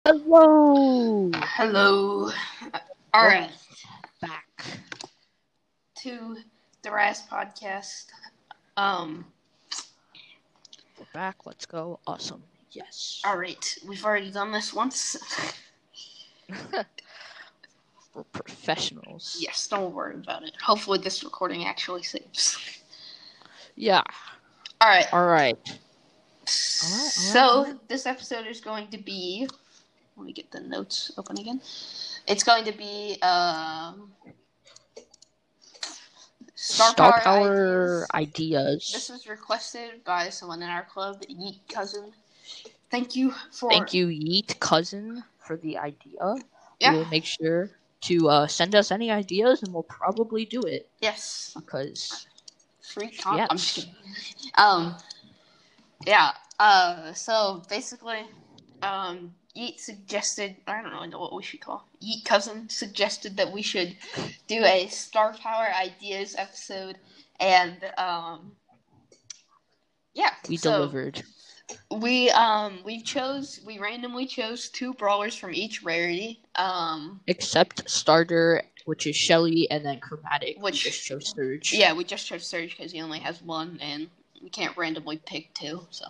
Hello! Hello. All Welcome right, back. to the Raz podcast. We're back. Let's go. Awesome. Yes. All right, we've already done this once. We're professionals. Yes, don't worry about it. Hopefully, this recording actually saves. Yeah. All right. Alright. So this episode is going to be. Let me get the notes open again. It's going to be Star Power ideas. This was requested by someone in our club, Yeet Cousin. Thank you, Yeet Cousin, for the idea. Yeah. We will make sure to send us any ideas, and we'll probably do it. Yes. Because free content. I'm just kidding. Yeah. So basically, Yeet suggested. I don't really know what we should call. Yeet Cousin suggested that we should do a Star Power Ideas episode, and yeah, we delivered. We randomly chose 2 brawlers from each rarity. Except starter, which is Shelly, and then chromatic, which we just chose Surge. Yeah, we just chose Surge because he only has 1, and we can't randomly pick 2. So,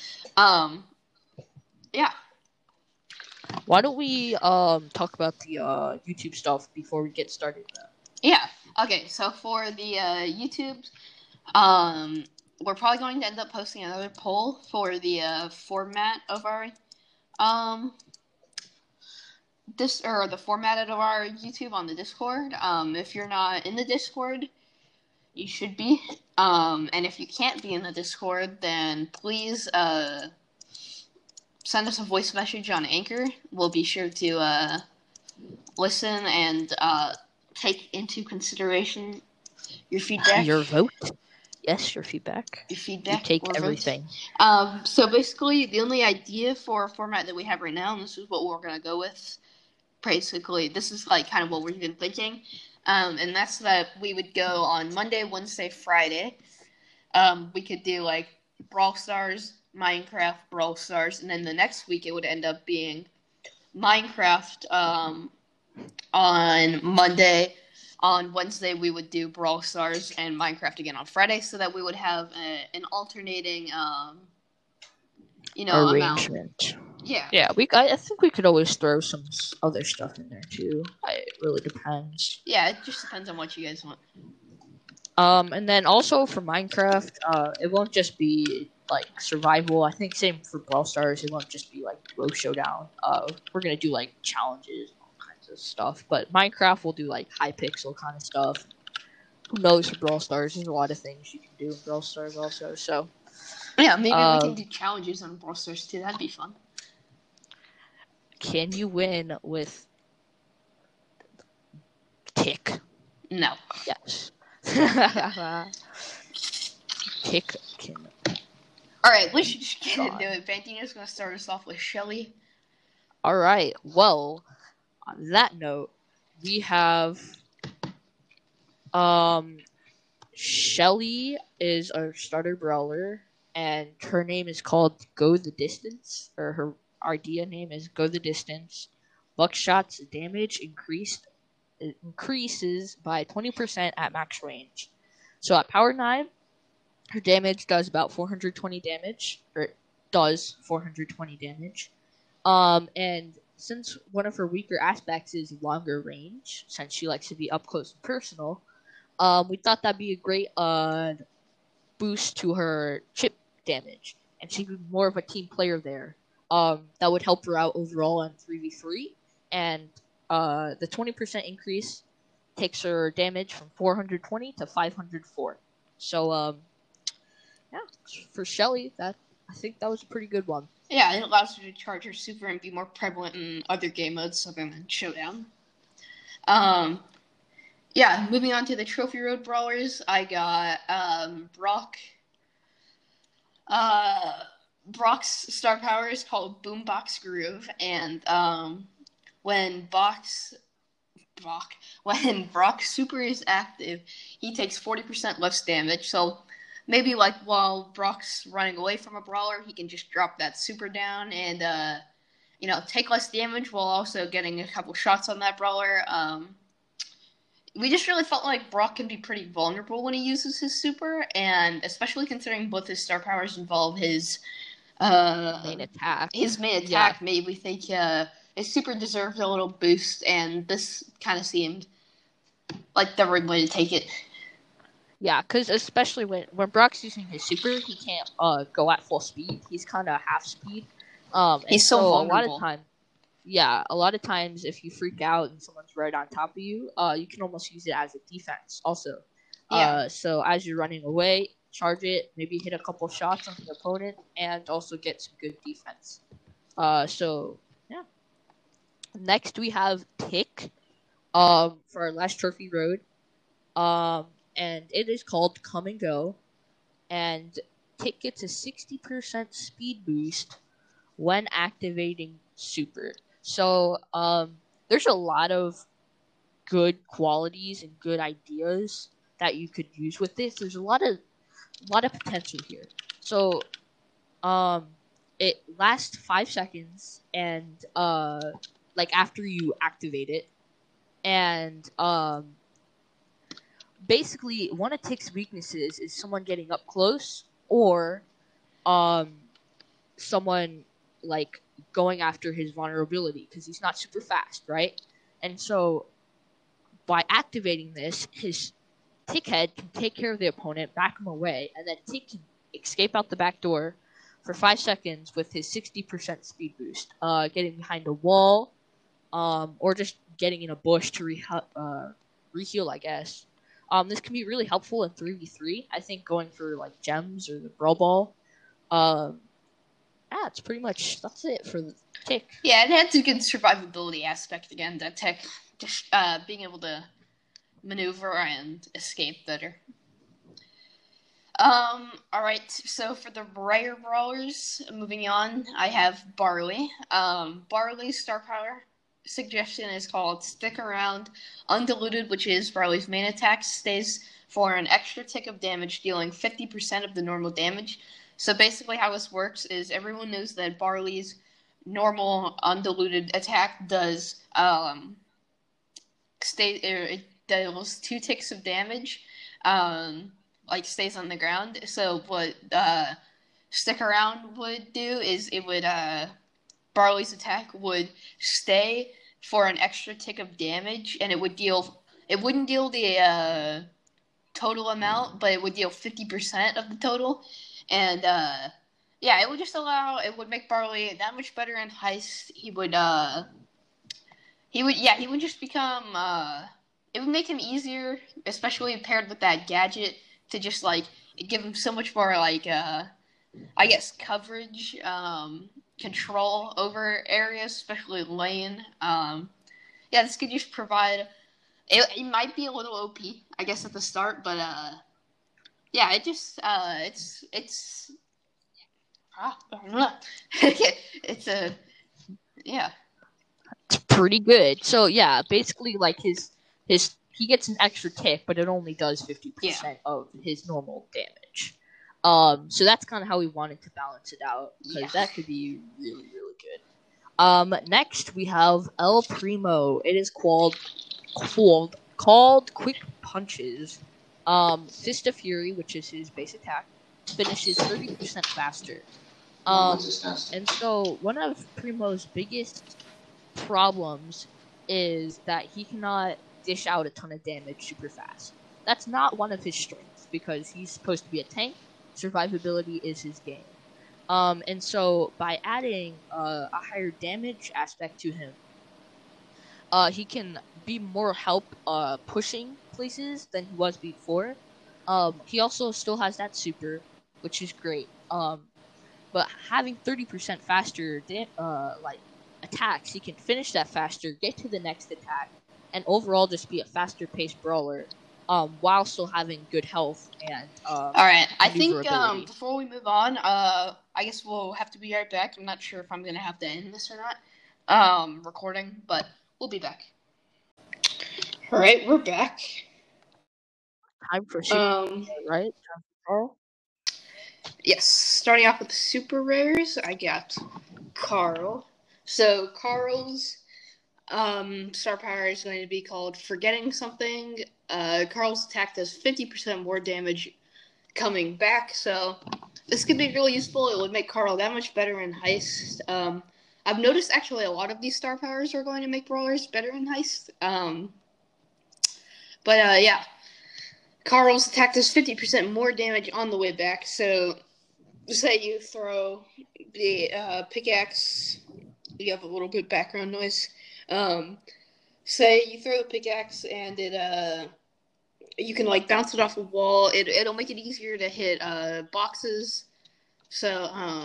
yeah. Why don't we talk about the YouTube stuff before we get started? Yeah. Okay. So for the YouTube, we're probably going to end up posting another poll for the format of our the format of our YouTube on the Discord. If you're not in the Discord, you should be. And if you can't be in the Discord, then please send us a voice message on Anchor. We'll be sure to listen and take into consideration your feedback. Your vote. Yes, your feedback. Your feedback. We take everything. So basically, the only idea for a format that we have right now, and this is what we're going to go with, basically, this is like kind of what we've been thinking, and that's that we would go on Monday, Wednesday, Friday. We could do like Brawl Stars, Minecraft, Brawl Stars, and then the next week it would end up being Minecraft on Monday. On Wednesday, we would do Brawl Stars and Minecraft again on Friday, so that we would have an alternating, arrangement. Amount. Yeah. Yeah, I think we could always throw some other stuff in there too. It really depends. Yeah, it just depends on what you guys want. And then also for Minecraft, it won't just be like survival. I think same for Brawl Stars. It won't just be like Row Showdown. We're gonna do like challenges, of stuff, but Minecraft will do like high pixel kind of stuff. Who knows for Brawl Stars? There's a lot of things you can do in Brawl Stars also. So yeah, maybe we can do challenges on Brawl Stars too. That'd be fun. Can you win with Tick? No. Yes. Tick can. All right, let's just get into it. Bantino's gonna start us off with Shelly. All right. Well, on that note, we have Shelly is our starter brawler, and her name is called Go the Distance, or her idea name is Go the Distance. Buckshot's damage increases by 20% at max range. So at power 9, her damage does about 420 damage, or does 420 damage. And since one of her weaker aspects is longer range, since she likes to be up close and personal, we thought that'd be a great boost to her chip damage, and she'd be more of a team player there. That would help her out overall on 3v3, and the 20% increase takes her damage from 420 to 504. So, yeah, for Shelly, I think that was a pretty good one. Yeah, it allows her to charge her super and be more prevalent in other game modes other than Showdown. Yeah, moving on to the Trophy Road Brawlers, I got Brock. Brock's star power is called Boombox Groove, and when Brock super is active, he takes 40% less damage. So maybe like while Brock's running away from a brawler, he can just drop that super down and take less damage while also getting a couple shots on that brawler. We just really felt like Brock can be pretty vulnerable when he uses his super, and especially considering both his star powers involve his main attack. Yeah. Made we think his super deserved a little boost, and this kind of seemed like the right way to take it. Yeah, because especially when Brock's using his super, he can't go at full speed. He's kind of half speed. He's so vulnerable. A lot of times if you freak out and someone's right on top of you, you can almost use it as a defense also. Yeah. So as you're running away, charge it, maybe hit a couple shots on the opponent, and also get some good defense. So yeah. Next we have Tick, for our last trophy road. And it is called Come and Go. And Tick gets a 60% speed boost when activating super. So there's a lot of good qualities and good ideas that you could use with this. There's a lot of potential here. So it lasts 5 seconds, and after you activate it, and basically one of Tick's weaknesses is someone getting up close, or someone going after his vulnerability, because he's not super fast, right? And so by activating this, his Tick head can take care of the opponent, back him away, and then Tick can escape out the back door for 5 seconds with his 60% speed boost, getting behind a wall, or just getting in a bush to reheal, I guess. This can be really helpful in 3v3. I think going for gems or the Brawl Ball. That's it for the Tick. Yeah, it had a good survivability aspect again. That Tick just being able to maneuver and escape better. Alright, so for the rare brawlers, moving on, I have Barley. Barley's star power suggestion is called Stick Around. Undiluted, which is Barley's main attack, stays for an extra tick of damage, dealing 50% of the normal damage. So basically how this works is everyone knows that Barley's normal undiluted attack does it deals 2 ticks of damage, stays on the ground. So what Stick Around would do is it would Barley's attack would stay for an extra tick of damage, and it wouldn't deal the total amount, but it would deal 50% of the total. And it would make Barley that much better in Heist. He would just become it would make him easier, especially paired with that gadget, to just give him so much more coverage, control over areas, especially lane. This could just provide. It might be a little OP, I guess, at the start, but It's pretty good. So yeah, basically he gets an extra tick, but it only does 50% of his normal damage. So that's kind of how we wanted to balance it out, because that could be really, really good. Next we have El Primo. It is called Quick Punches. Fist of Fury, which is his base attack, finishes 30% faster. And so one of Primo's biggest problems is that he cannot dish out a ton of damage super fast. That's not one of his strengths, because he's supposed to be a tank. Survivability is his game. And so by adding a higher damage aspect to him, he can be more help pushing places than he was before. He also still has that super, which is great. But having 30% faster attacks, he can finish that faster, get to the next attack, and overall just be a faster paced brawler, while still having good health and Alright, I think before we move on, I guess we'll have to be right back. I'm not sure if I'm gonna have to end this or not. Recording, but we'll be back. Alright, we're back. Time for super, right? Yes, starting off with the super rares, I got Carl. So Carl's star power is going to be called Forgetting Something. Carl's attack does 50% more damage coming back, so this could be really useful. It would make Carl that much better in Heist. I've noticed actually a lot of these star powers are going to make brawlers better in Heist. But yeah, Carl's attack does 50% more damage on the way back. So say you throw the pickaxe, you have a little bit of background noise. Say you throw the pickaxe and it you can like bounce it off a wall. It'll make it easier to hit boxes. So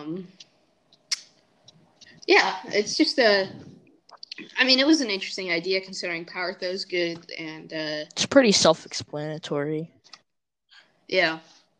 yeah, it's just I mean, it was an interesting idea considering power throw's good and It's pretty self-explanatory. yeah.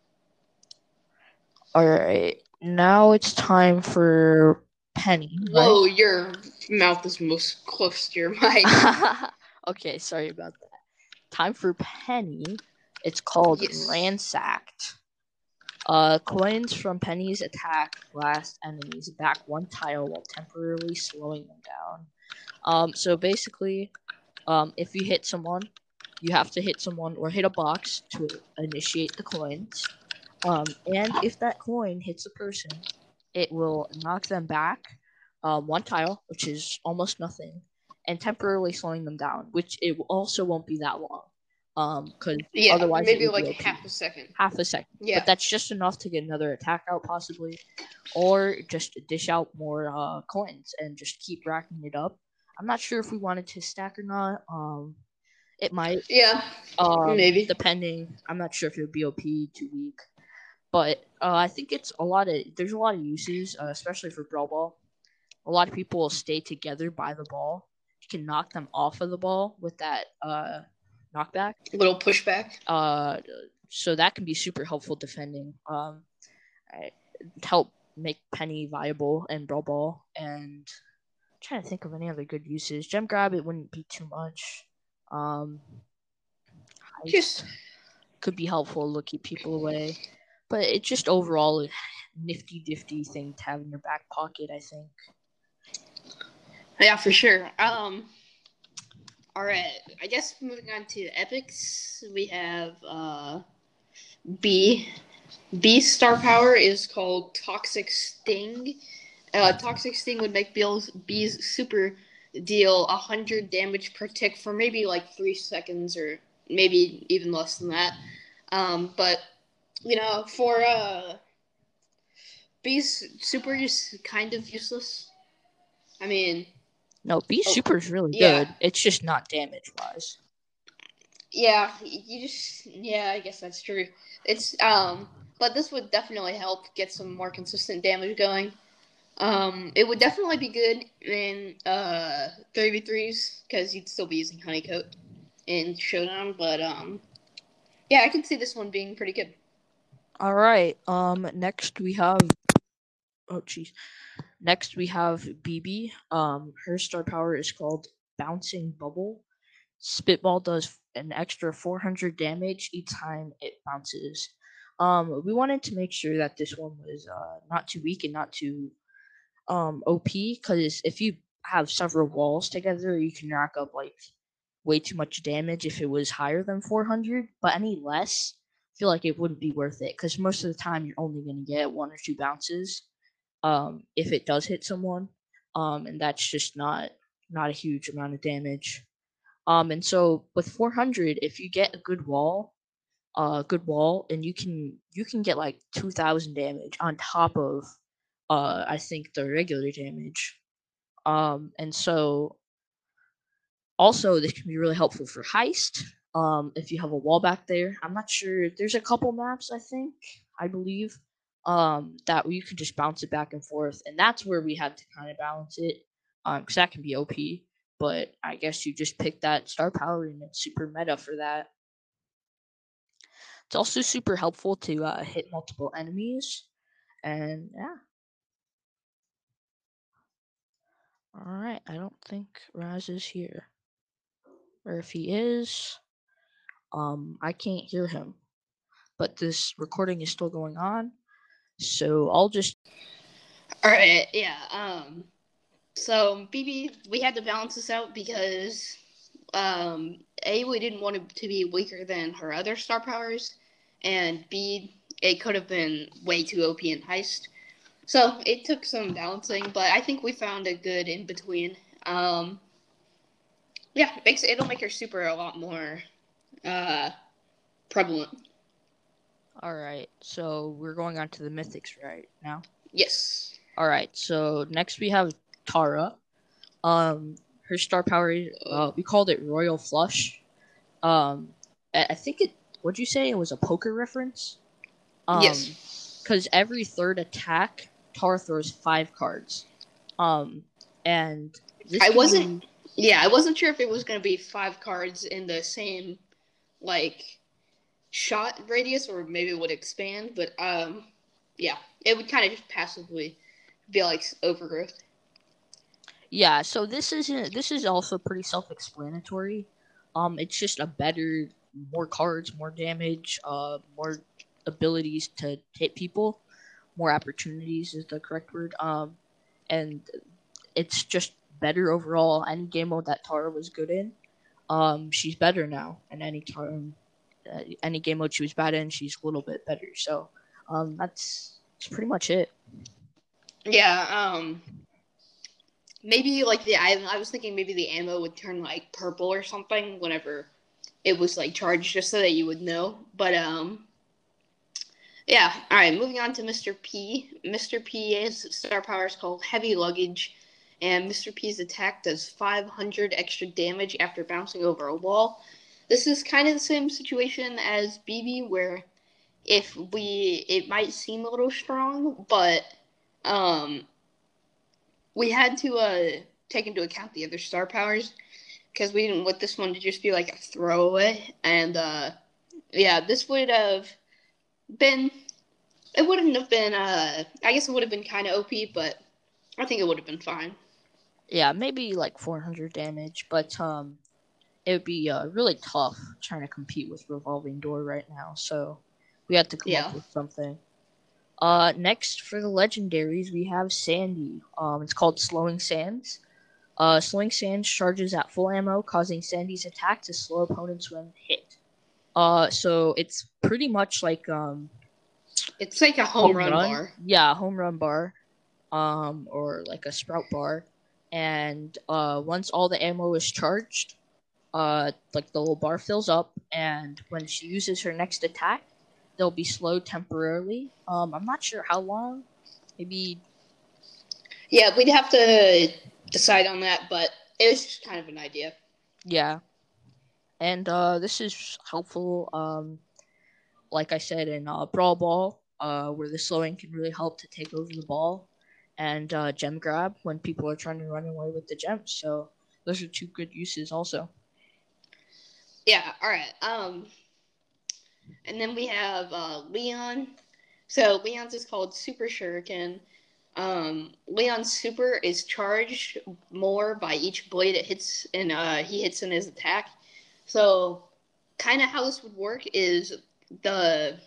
All right, now it's time for Penny. Whoa, your mouth is most close to your mic. Right? Okay, sorry about that. Time for Penny. It's called Ransacked. Coins from Penny's attack blast enemies back one tile while temporarily slowing them down. So basically, if you hit someone, you have to hit someone or hit a box to initiate the coins. And if that coin hits a person, it will knock them back one tile, which is almost nothing, and temporarily slowing them down, which it also won't be that long. Because otherwise maybe it would like be OP. half a second. Half a second. Yeah. But that's just enough to get another attack out, possibly. Or just dish out more coins and just keep racking it up. I'm not sure if we wanted to stack or not. It might. Yeah. Maybe. Depending. I'm not sure if it would be OP, too weak. But I think it's there's a lot of uses, especially for Brawl Ball. A lot of people will stay together by the ball. You can knock them off of the ball with that knockback. Little pushback. So that can be super helpful defending. Help make Penny viable and Brawl Ball. And I'm trying to think of any other good uses. Gem Grab, it wouldn't be too much. Just could be helpful to keep people away. But it's just overall a nifty thing to have in your back pocket, I think. Yeah, for sure. All right. I guess moving on to epics, we have B. B's star power is called Toxic Sting. Toxic Sting would make B's super deal 100 damage per tick for maybe like 3 seconds or maybe even less than that. But you know, for B's super is kind of useless. I mean, no, B's super is really good. It's just not damage wise. Yeah, I guess that's true. It's but this would definitely help get some more consistent damage going. It would definitely be good in 3v3s because you'd still be using Honeycoat in Showdown, but yeah, I can see this one being pretty good. All right. Next we have Next we have BB. Her star power is called Bouncing Bubble. Spitball does an extra 400 damage each time it bounces. We wanted to make sure that this one was not too weak and not too OP, because if you have several walls together, you can rack up like way too much damage if it was higher than 400, but any less, I feel like it wouldn't be worth it, because most of the time you're only going to get 1 or 2 bounces if it does hit someone, and that's just not a huge amount of damage. And so with 400, if you get a good wall, and you can get like 2,000 damage on top of I think the regular damage. And so also this can be really helpful for heist. If you have a wall back there, I'm not sure. There's a couple maps I believe, that you can just bounce it back and forth, and that's where we had to kind of balance it, because that can be OP. But I guess you just pick that star power and it's super meta for that. It's also super helpful to hit multiple enemies, and yeah. Alright, I don't think Raz is here. Or if he is, I can't hear him. But this recording is still going on, so I'll just... Alright, yeah, So BB, we had to balance this out because we didn't want it to be weaker than her other star powers, and B, it could have been way too OP in Heist. So it took some balancing, but I think we found a good in between. Yeah, it'll make her super a lot more prevalent. All right, so we're going on to the mythics right now. Yes. All right, so next we have Tara. Her star power, we called it Royal Flush. I think it. What'd you say? It was a poker reference. Yes. Because every third attack, Tara throws 5 cards. And this I wasn't. Yeah, I wasn't sure if it was going to be 5 cards in the same like shot radius, or maybe it would expand. But yeah, it would kind of just passively be like overgrowth. Yeah, so this is also pretty self-explanatory. It's just a better, more cards, more damage, more abilities to hit people, more opportunities is the correct word. And it's just better overall. Any game mode that Tara was good in, she's better now. And any game mode she was bad in, she's a little bit better. So, that's pretty much it. Yeah. Maybe like I was thinking maybe the ammo would turn like purple or something whenever it was like charged, just so that you would know. But yeah. All right, moving on to Mr. P. Mr. P's star power is called Heavy Luggage, and Mr. P's attack does 500 extra damage after bouncing over a wall. This is kind of the same situation as BB, where it might seem a little strong, but we had to take into account the other star powers because we didn't want this one to just be like a throwaway. And yeah, this would have been. It wouldn't have been. I guess it would have been kind of OP, but I think it would have been fine. Yeah, maybe like 400 damage, but it would be really tough trying to compete with Revolving Door right now. So we had to come up with something. Next for the legendaries, we have Sandy. It's called Slowing Sands. Slowing Sands charges at full ammo, causing Sandy's attack to slow opponents when hit. So it's pretty much like it's like a home run bar. Yeah, home run bar, or like a sprout bar. And once all the ammo is charged, like the little bar fills up, and when she uses her next attack, they'll be slowed temporarily. I'm not sure how long. Maybe. Yeah, we'd have to decide on that, but it was just kind of an idea. Yeah. And this is helpful, like I said, in Brawl Ball, where the slowing can really help to take over the ball, and gem grab when people are trying to run away with the gems. So those are 2 good uses also. Yeah, alright. And then we have Leon. So Leon's is called Super Shuriken. Leon's super is charged more by each blade it hits, and he hits in his attack. So, kind of how this would work is the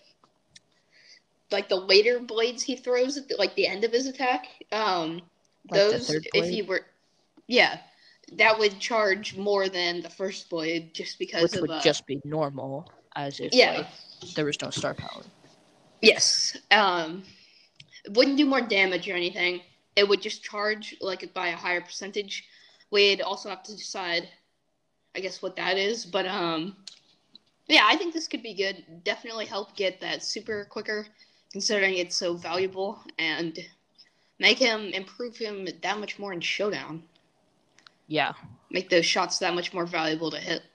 later blades he throws at the end of his attack. Like those, if he were, yeah, that would charge more than the first blade, just because which would just be normal, as if like there was no star power. Yes. It wouldn't do more damage or anything. It would just charge like by a higher percentage. We'd also have to decide, I guess, what that is. But yeah, I think this could be good. Definitely help get that super quicker, considering it's so valuable, and improve him that much more in Showdown. Yeah. Make those shots that much more valuable to hit.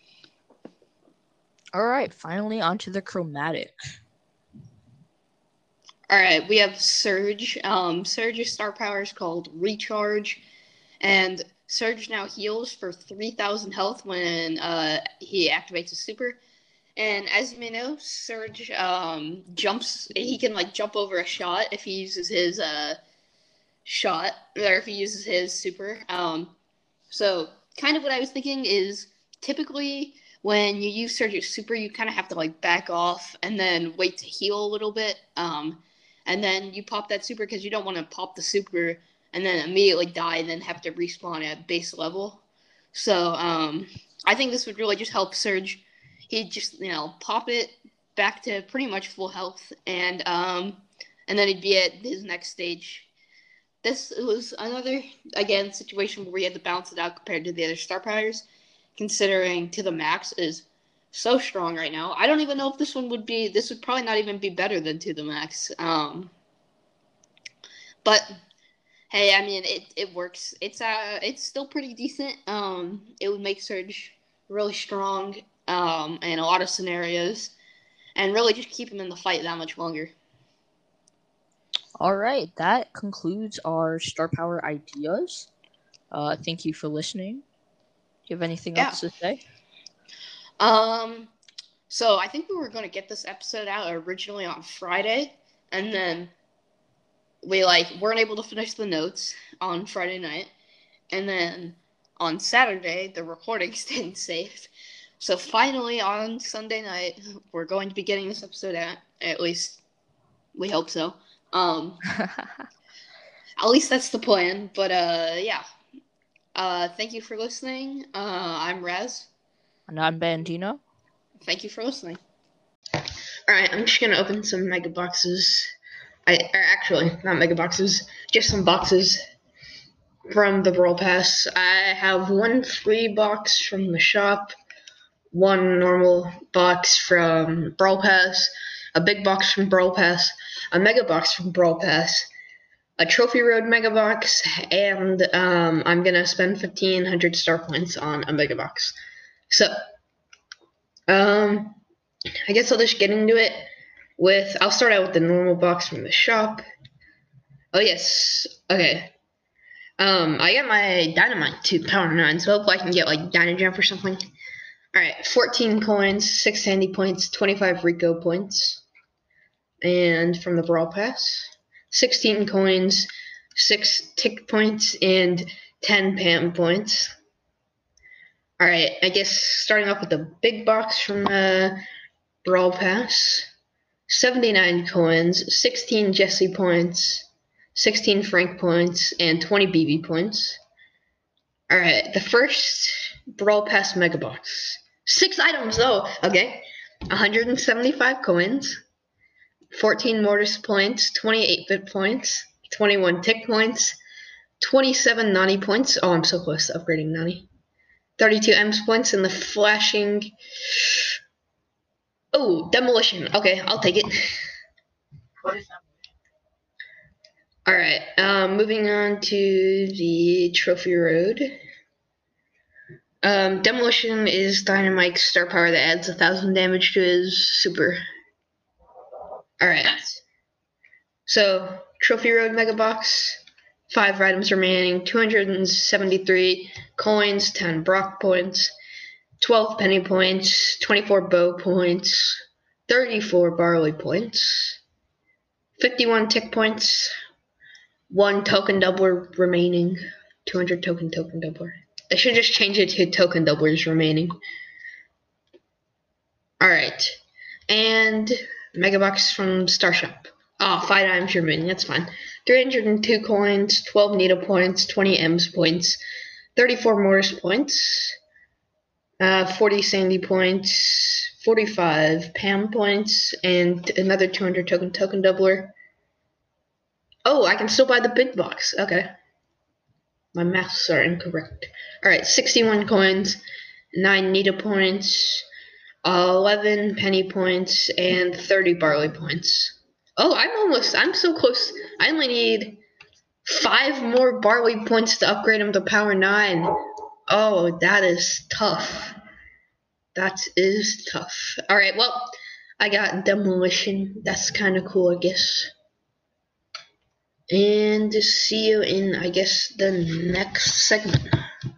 Alright, finally onto the chromatic. Alright, we have Surge. Surge's star power is called Recharge, and Surge now heals for 3,000 health when he activates a super. And as you may know, Surge jumps. He can like jump over a shot if he uses his shot, or if he uses his super. So kind of what I was thinking is typically when you use Surge's super, you kind of have to like back off and then wait to heal a little bit. And then you pop that super because you don't want to pop the super and then immediately die and then have to respawn at base level. So I think this would really just help Surge. He'd just pop it back to pretty much full health, and then he'd be at his next stage. This was another again situation where we had to balance it out compared to the other star powers, considering To the Max is so strong right now. I don't even know if this one would be. This would probably not even be better than To the Max. But hey, I mean, it works. It's still pretty decent. It would make Surge really strong in a lot of scenarios, and really just keep him in the fight that much longer. All right, that concludes our star power ideas. Thank you for listening. Do you have anything else to say? So I think we were going to get this episode out originally on Friday, and then we weren't able to finish the notes on Friday night, and then on Saturday the recordings didn't save. So finally on Sunday night we're going to be getting this episode out. At least we hope so. At least that's the plan. But yeah. Thank you for listening. I'm Raz. And I'm Bandino. Thank you for listening. Alright, I'm just gonna open some mega boxes. Actually, not mega boxes, just some boxes from the Brawl Pass. I have one free box from the shop, one normal box from Brawl Pass, a big box from Brawl Pass, a mega box from Brawl Pass, a Trophy Road mega box, and I'm gonna spend 1,500 star points on a mega box. So, I guess I'll just get into it I'll start out with the normal box from the shop. Oh yes, okay. I got my Dynamite to Power 9, so hopefully I can get like Dyna Jump or something. Alright, 14 coins, 6 Sandy points, 25 Rico points. And from the Brawl Pass, 16 coins, 6 Tick points, and 10 Pam points. Alright, I guess starting off with the big box from the Brawl Pass. 79 coins, 16 Jesse points, 16 Frank points, and 20 BB points. Alright, the first Brawl Pass Mega Box. 6 items though, okay. 175 coins, 14 Mortis points, 28 Bit points, 21 Tick points, 27 Nani points. Oh, I'm so close to upgrading Nani. 32 Ems points, and the flashing... Oh, Demolition. Okay, I'll take it. What is that? Alright, moving on to the Trophy Road. Demolition is Dynamite's star power that adds 1,000 damage to his super. Alright. So, Trophy Road Mega Box. 5 items remaining. 273 coins, 10 Brock points, 12 Penny points, 24 Bow points, 34 Barley points, 51 Tick points, 1 Token Doubler remaining, 200 Token Doubler. I should just change it to Token Doublers remaining. Alright, and Mega Box from Star Shop. Oh, 5 items remaining, that's fine. 302 coins, 12 Nita points, 20 Ems points, 34 Mortis points, 40 Sandy points, 45 Pam points, and another 200 Token Doubler. Oh, I can still buy the big box. Okay. My maths are incorrect. Alright, 61 coins, 9 Nita points, 11 Penny points, and 30 Barley points. Oh, I'm so close. I only need 5 more Barley points to upgrade him to Power 9. Oh, that is tough. That is tough. Alright, well, I got Demolition. That's kind of cool, I guess. And see you in, I guess, the next segment.